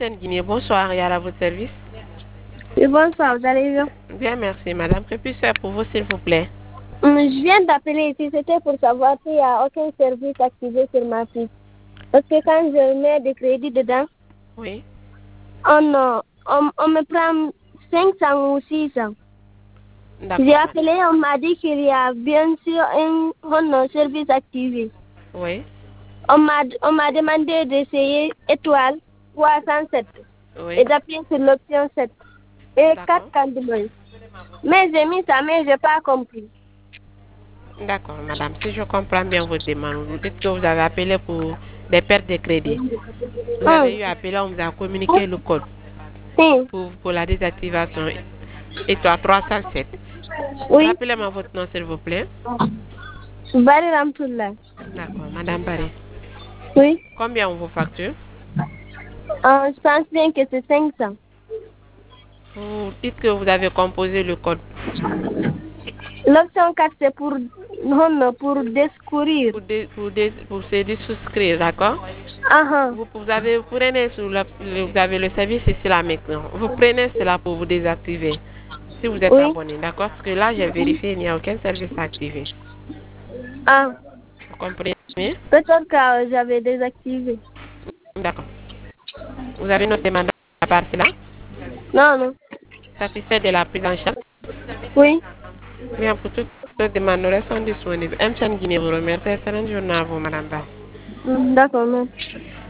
Guinée, bonsoir, et à votre service. Oui, bonsoir, vous allez bien? Bien, merci, madame. Que puis-je faire pour vous, s'il vous plaît? Je viens d'appeler ici, c'était pour savoir s'il n'y a aucun service activé sur ma fiche. Parce que quand je mets des crédits dedans, Oui. on me prend 500 ou 600. D'accord. J'ai appelé, on m'a dit qu'il y a bien sûr un service activé. Oui. On m'a demandé d'essayer étoile 307 Oui. et d'appuyer sur l'option 7 et 4 D'accord. candidats. Mais j'ai mis ça, mais je n'ai pas compris. D'accord, madame. Si je comprends bien votre demande, vous dites que vous avez appelé pour des pertes de crédit. Vous avez eu appelé, on vous a communiqué le code Oui. pour la désactivation. Étoile 307. Oui. Rappelez-moi votre nom, s'il vous plaît. Bari Ramtullah. D'accord, madame Barry. Oui. Combien on vous facture? Je pense bien que c'est 500. Vous dites que vous avez composé le code. L'option 4, c'est pour découvrir. Pour se souscrire, d'accord? Vous prenez vous avez le service ici là maintenant. Vous prenez cela pour vous désactiver. Si vous êtes Oui. abonné, d'accord? Parce que là, j'ai vérifié, il n'y a aucun service activé. Ah, Vous comprenez? peut-être que j'avais désactivé. D'accord. Vous avez notre demande à part cela? Non, non. Satisfait de la prise en charge? Oui. Bien, pour toutes les demandes, nous restons disponibles. M. Guinée vous remercie. Excellente journée à vous, madame Ba. D'accord, non.